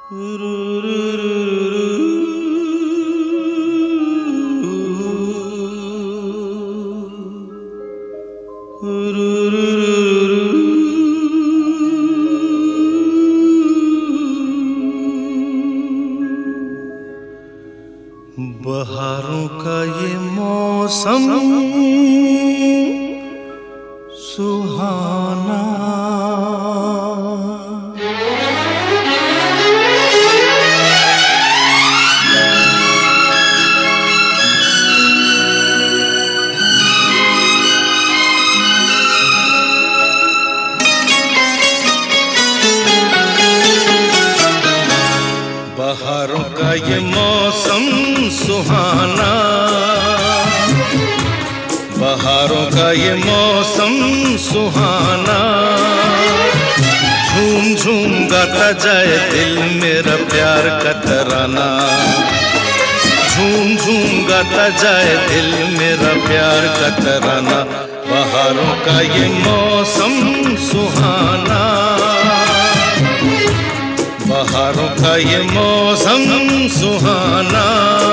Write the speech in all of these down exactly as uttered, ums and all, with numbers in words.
बहारों का ये मौसम सुहाना, बहारों का ये मौसम सुहाना, बहारों का ये मौसम सुहाना। झूम झूम गाता जाए दिल मेरा प्यार का तराना, झूम झूम गाता जाए दिल मेरा प्यार का तराना। बहारों का ये मौसम सुहाना, बहारों का ये मौसम सुहाना।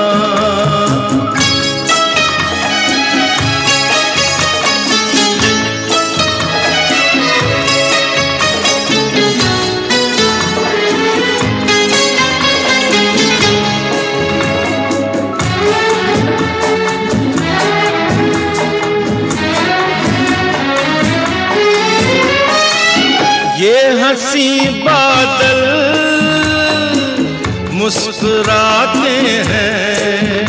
ये हंसी बादल मुस्कुराते हैं,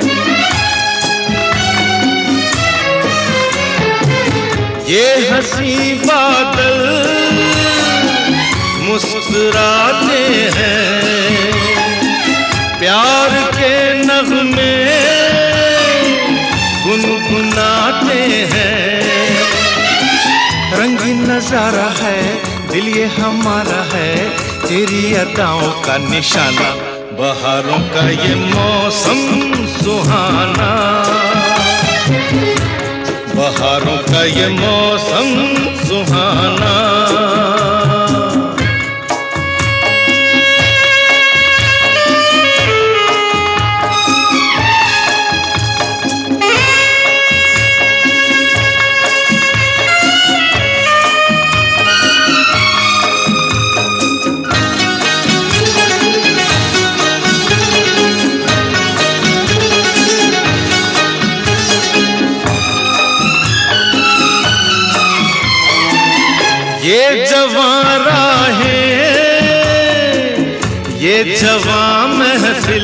ये हंसी बादल मुस्कुराते हैं। प्यार के नगमे गुनगुनाते हैं। रंगीन नजारा है दिल ये हमारा है, तेरी अदाओं का निशाना। बहारों का ये मौसम सुहाना, बहारों का ये मौसम सुहाना। ये जवां राहें, ये जवां महफिल,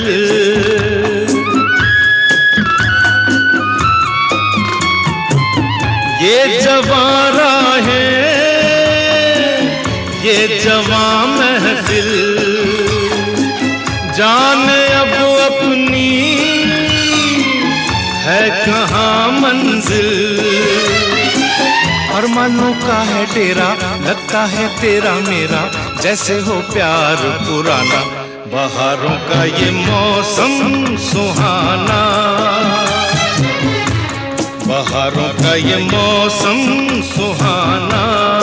ये जवां राहें, ये जवां महफिल। जाने अब अपनी है कहाँ मंजिल। अरमानों का है डेरा, लगता है तेरा मेरा जैसे हो प्यार पुराना। बहारों का ये मौसम सुहाना, बहारों का ये मौसम सुहाना।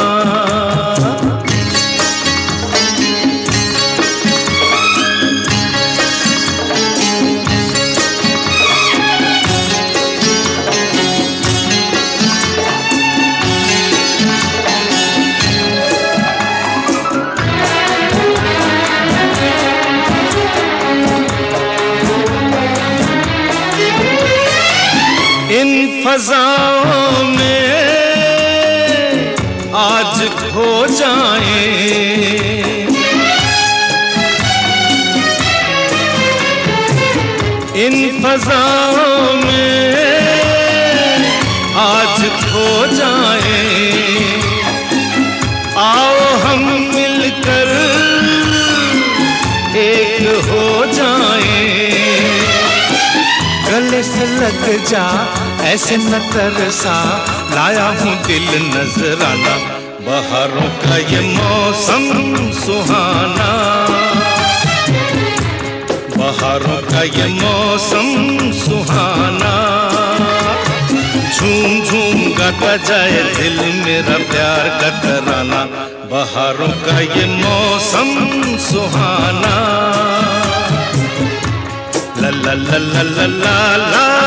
इन फज़ाओं में आज खो जाएं, इन फज़ाओं में आज खो जाएं। आओ हम मिलकर एक हो जाएं। गले से लग जा ऐसे न तरसा, लाया हूँ दिल नजराना। बहारों का ये मौसम सुहाना, बहारों का ये मौसम सुहाना। झूम झूम गाता जाए दिल मेरा प्यार का तराना। बहारों का ये मौसम सुहाना। ला ला ला ला ला ला ला